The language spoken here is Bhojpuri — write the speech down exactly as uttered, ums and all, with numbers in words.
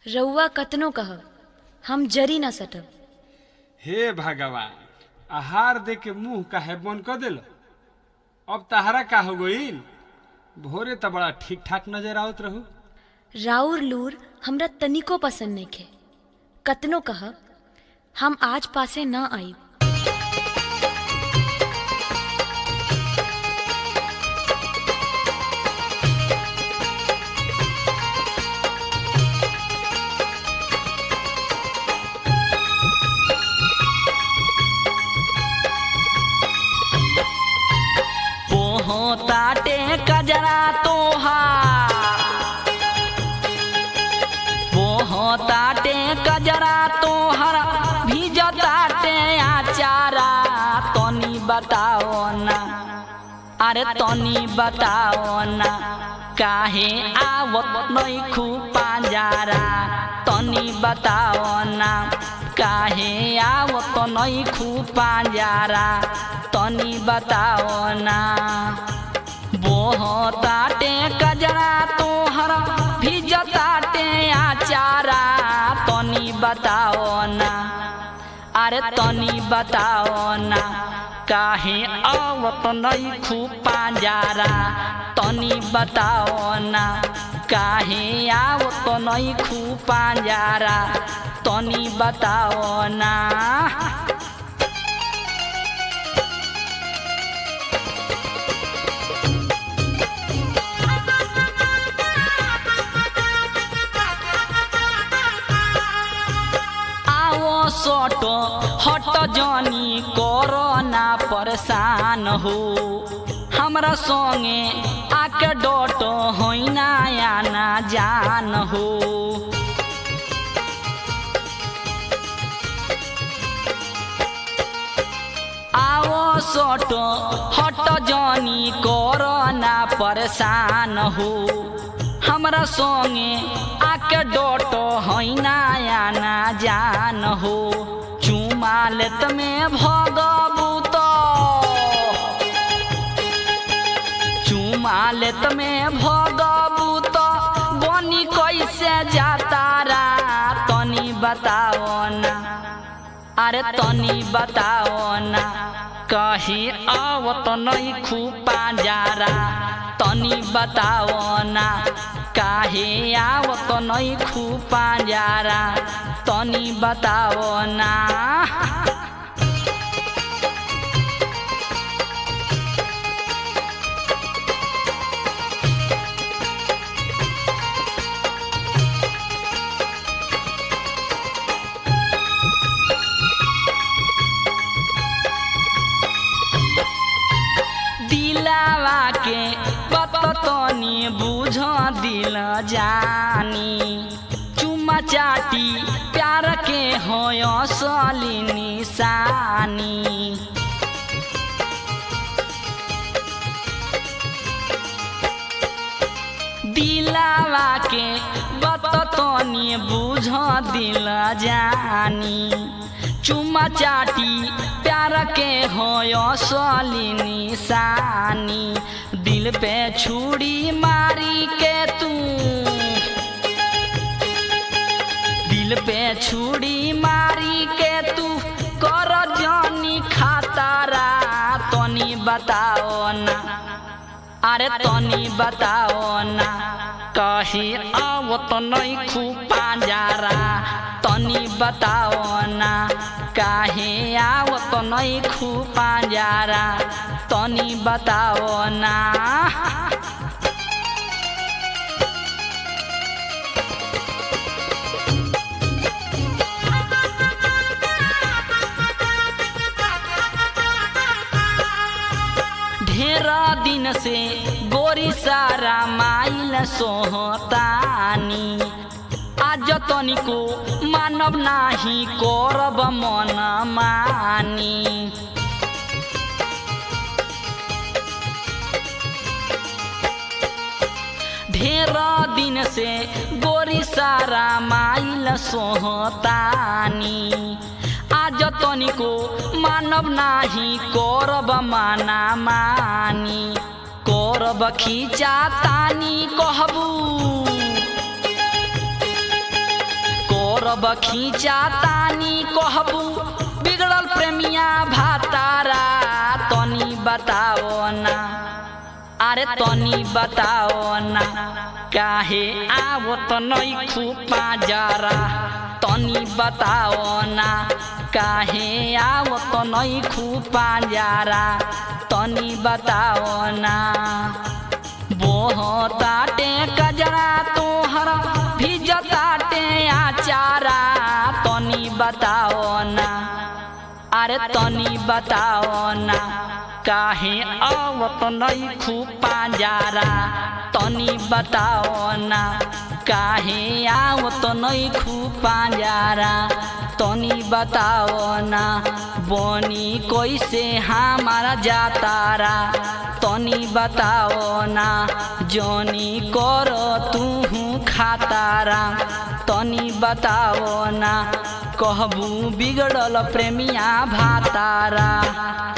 रउआ कतनो कहब हम जरी न सटब। हे भगवान, आहार दे के मुंह काहे बंद कर दिल। अब तहरा का हो गईल? भोरे तो बड़ा ठीक ठाक नजर आवत रहू। राउर लूर हमरा तनिको पसंद नइखे। कतनो कहब हम आज पासे न आईब। ताटे कजरा तोहार वो ताटे कजरा तोहर भीज ताटे आचारा। तनी बताओ ना, अरे तनी बताओ ना, काहे आवत नइखू पांजारा। तनी बताओ ना, काहे आवत नइखू पांजारा। तनी बताओ ना, बोह ताटे कजरा तोहर भीज ताटे आचारा। तनी बताओ ना, अरे तनी बताओ ना, काहे आवत नइखू पांजारा। तनी बताओ ना, काहे आवत नइखू पांजारा। तनी बताओ ना। सोटो हट जानी कोरोना परेशान हो। हमरा संगे आके डोटो होइना या ना जान हो। आओ सोटो हट जानी कोरोना परेशान हो। हमरा संगे आके डोटो होइना या ना जान हो। चुमा लेत में भगबू तो चुमा लेत में भगबू तो बनी कैसे जातारा। तनी बताओ ना, अरे तनी बताओ ना, कही आवत नइखू पांजारा। तनी बताओ ना, काहे आवत नइखू पांजारा। तनी बताओ ना। दिलावा के बात तनी बुझ दिल जानी। चुमा चाटी प्यार के हो असली निशानी। दिलावा के बात तनी बुझ दिल जानी। चुमा चाटी प्यार के हो असली निशानी। दिल पे छुरी मारी के तू दिल पे छुरी मारी के तू कर जानी खातारा। तनी बताओ ना, अरे तनी बताओ ना, कही आवत नइखू पांजारा। तनी बताओ ना, काहे आवत नइखू पांजारा। तनी बताओ ना। ढेरा दिन से गोरी सारा माइल सोहतानी। आज तनिको मानव नाही करब मन मानी। ढेरा दिन से गोरी सारा माइल सोहतानी। आज तनिको मानव नाही करब माना मानी। करब खींचा तानी कहबू करब खींचा तानी कहबू बिगड़ल प्रेमिया भातारा तनी बताओ ना अरे तनी बताओ ना काहे आवत नइखु पाजरा तनी बताओ ना काहे आवत नइखु पाजरा तनी बताओ ना बोहताटे कजरा तोहर भिजताटे आचारा तनी बताओ ना अरे तनी बताओ ना काहे आवत नइखु पाजरा तनी बताओ ना काहे आवत नइखु पाजरा तनी बताओ ना बनी कैसे हमारा जातारा तनी बताओ ना जोनी करो तू खातारा तनी बताओ ना कहबू बिगड़ल प्रेमिया भातारा।